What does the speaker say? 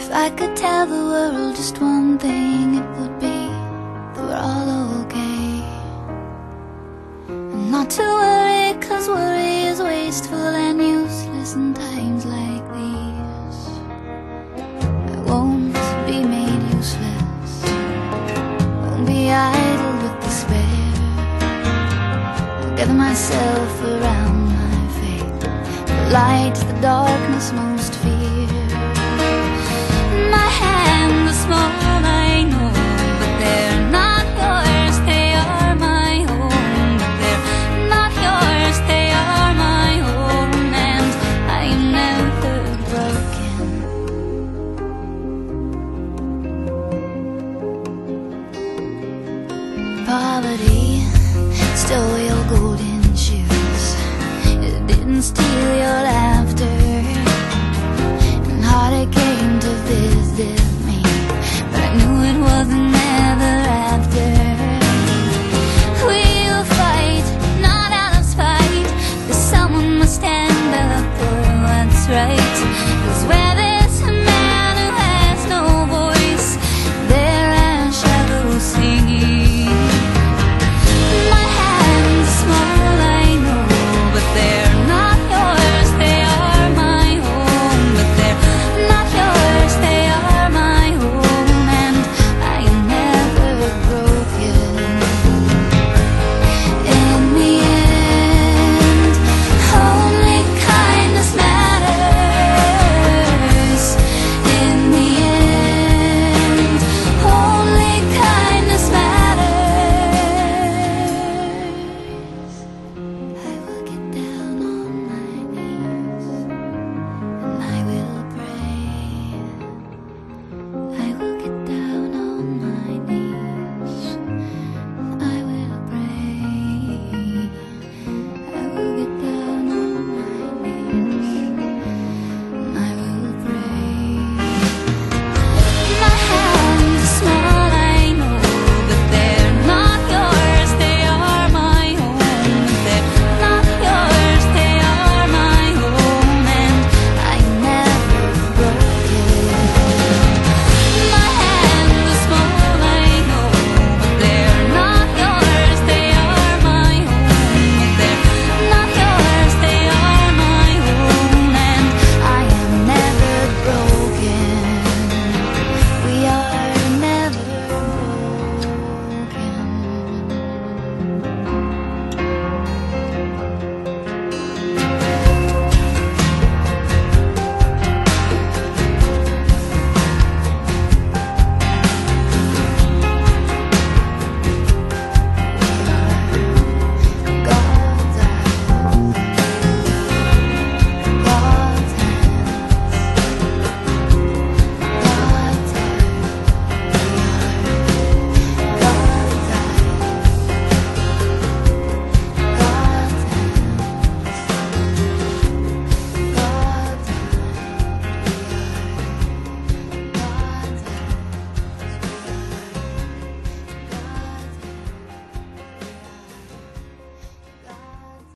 If I could tell the world just one thing, it would be that we're all okay. And not to worry, 'cause worry is wasteful and useless in times like these. I won't be made useless, won't be idle with despair. I'll gather myself around my faith, the light, the darkness most fear. My hand, the small